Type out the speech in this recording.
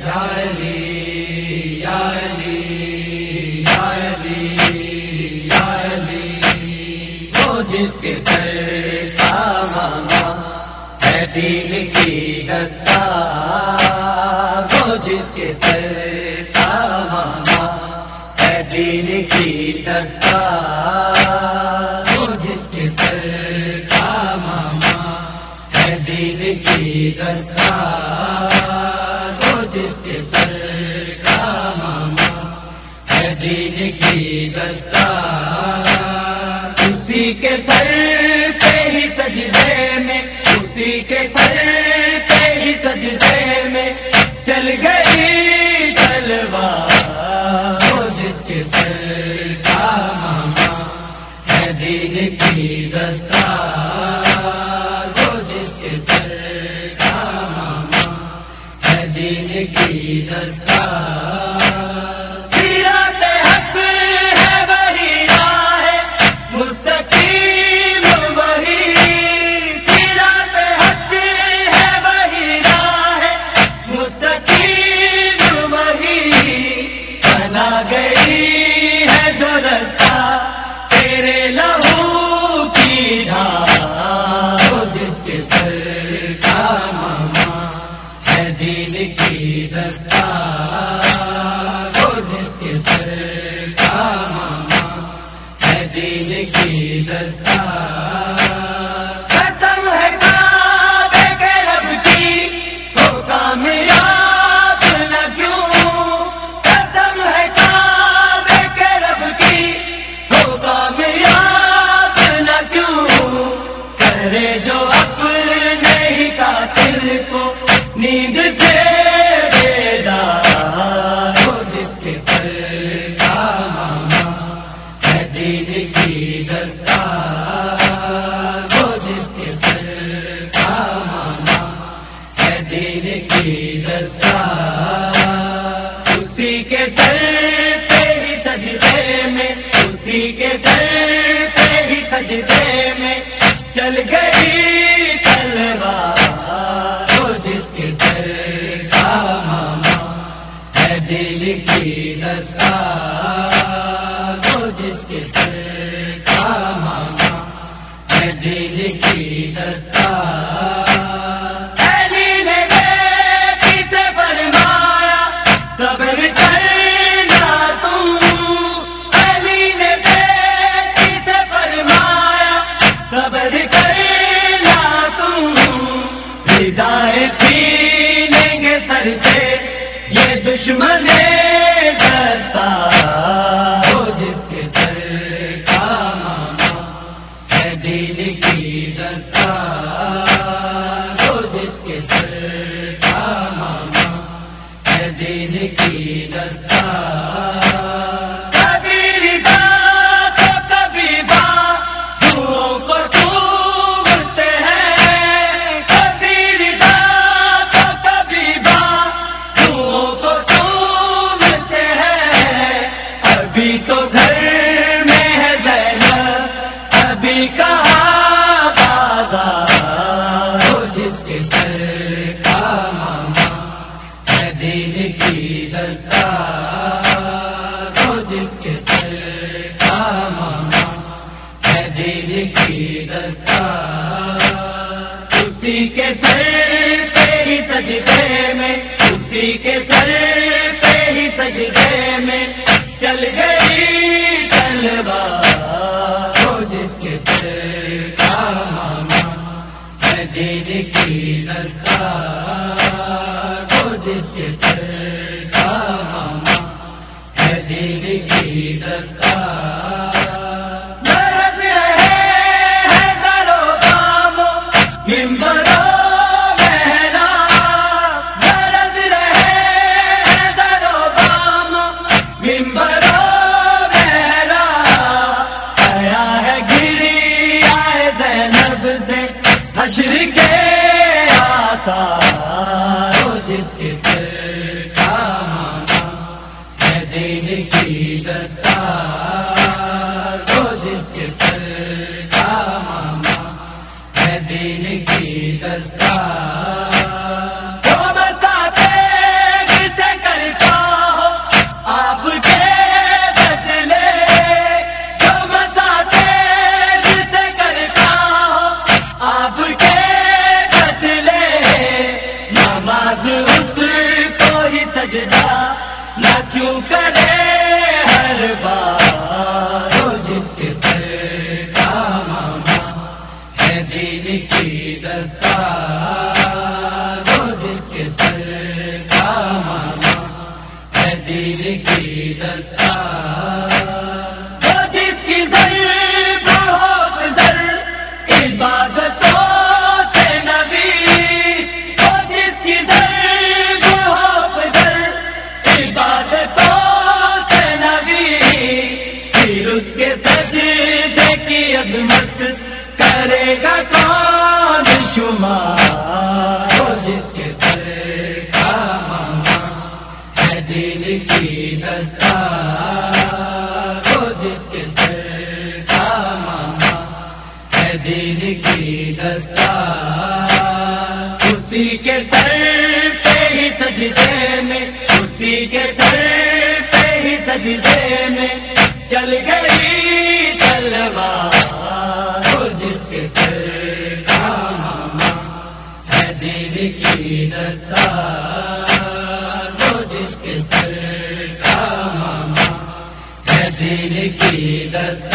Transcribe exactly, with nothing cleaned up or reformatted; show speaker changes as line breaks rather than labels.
یا علی یا علی یا علی یا علی، وہ جس کے سر کا ماما ہے دین کی دستار، وہ جس کے سر کا ماما ہے دین کی دستار، وہ جس کے سر کا ماما ہے دین کی دستار، وہ جس کے سر کا ماما ہے دین کی دستار، اسی کے سر پہ ہی سجدے میں، اسی کے سر پہ ہی سجدے میں چل گئی تلوار، وہ جس کے سر کا ماما ہے دین کی دستار، وہ جس کے سر کا ماما ہے دین کی دستار، سیرت حق ہے وہی راہ مستقیم وہی، سیرت حق ہے وہی راہ مستقیم وہی، بنا گئی ہے جو رستہ تیرے لہو کی دھار، وہ جس کے سر کا ماما ہے دین کی دستار، وہ جس کے سر کا ماما ہے دین کی دستار، قسم ہے کعبے کے رب کی تو کامیاب نہ کیوں، قسم ہے کعبے کے رب کی تو کامیاب نہ کیوں، کرے جو اپنے ہی قاتل کو نیند سے بیدار، وہ جس کے سر کا ماما ہے دین کی دستار، وہ جس کے سر کا ماما ہے دین کی دستار، اسی کے سر پہ ہی سجدے میں، اسی کے سر پہ ہی سجدے میں چل گئی تلوار، وہ جس کے سر کا ماما ہے دین کی دستار، وہ جس کے سر کا ماما ہے دین کی دستار، علی نے بیٹی سے فرمایا صبر کرنا تم، علی نے بیٹی سے فرمایا صبر کرنا تم، ہدایت چھینیں گے سر سے یہ دشمن دستار، وہ جس کے سر کا ماما ہے دین کی دستار، وہ جس کے سر کا ماما ہے دین کی دستار، کبھی ردا تو کبھی بازوؤں کو چومتے ہیں، کبھی ردا تو کبھی بازوؤں کو چومتے ہیں، ابھی تو گھر میں ہے زینب ابھی کہاں بازار، وہ جس کے سر کا ماما ہے دین کی دستار، وہ جس کے سر کا ماما ہے دین کی دستار، اسی کے سر پہ ہی سجدے میں، اسی کے سر پہ ہی سجدے میں چل گئی تلوار، وہ جس کے سر کا ماما ہے دین کی دستار، وہ جس کے سر کا ماما ہے دین کی دستار، برس رہے ہیں در و بام منبروں محراب، برس رہے ہیں در و بام منبروں محراب، آیا ہے گری آئے زینب سے حشر کے آثار، وہ جس کے سر کا سجدہ نہ کیوں کرے ہر بار، وہ جس کے سر کا ماما ہے دین کی دستار، وہ جس کے سر کا ماما ہے دین کی دستار، وہ جس کی ضرب بہت زر عبادتوں سے نبی، وہ جس کی ضرب بہت زر عبادتوں سے نبی، پھر اس کے سجدے کی عظمت کرے گا کون شمار، وہ جس کے سر کا ماما ہے دین کی دستار، وہ جس کے سر کا ماما ہے دین کی دستار، اسی کے سر پہ ہی سجدے میں، اسی کے سر پہ ہی سجدے میں چل گئی تلوار، وہ جس کے سر کا ماما ہے دین کی دستار، وہ جس کے سر کا ماما ہے دین کی دستار۔